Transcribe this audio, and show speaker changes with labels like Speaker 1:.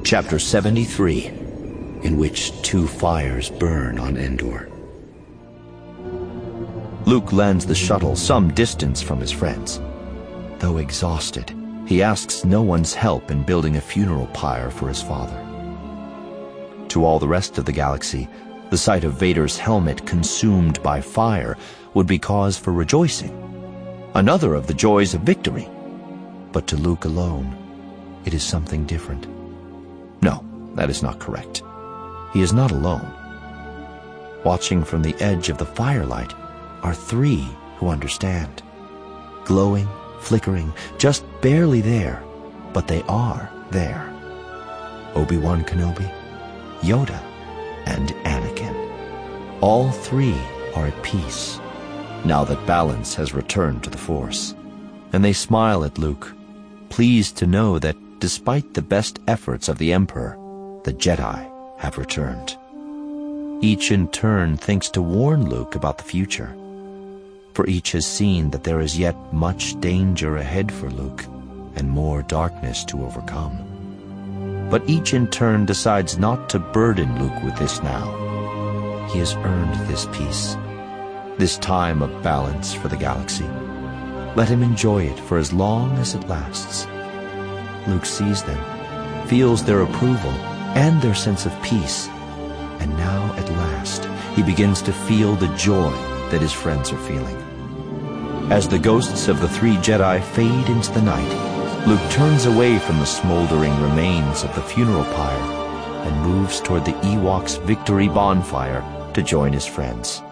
Speaker 1: Chapter 73, in which two fires burn on Endor. Luke lands the shuttle some distance from his friends. Though exhausted, he asks no one's help in building a funeral pyre for his father. To all the rest of the galaxy, the sight of Vader's helmet consumed by fire would be cause for rejoicing, another of the joys of victory. But to Luke alone, it is something different. No, that is not correct. He is not alone. Watching from the edge of the firelight are three who understand. Glowing, flickering, just barely there, but they are there. Obi-Wan Kenobi, Yoda, and Anakin. All three are at peace, now that balance has returned to the Force. And they smile at Luke, pleased to know that despite the best efforts of the Emperor, the Jedi have returned. Each in turn thinks to warn Luke about the future, for each has seen that there is yet much danger ahead for Luke and more darkness to overcome. But each in turn decides not to burden Luke with this now. He has earned this peace, this time of balance for the galaxy. Let him enjoy it for as long as it lasts. Luke sees them, feels their approval and their sense of peace, and now at last he begins to feel the joy that his friends are feeling. As the ghosts of the three Jedi fade into the night, Luke turns away from the smoldering remains of the funeral pyre and moves toward the Ewoks' victory bonfire to join his friends.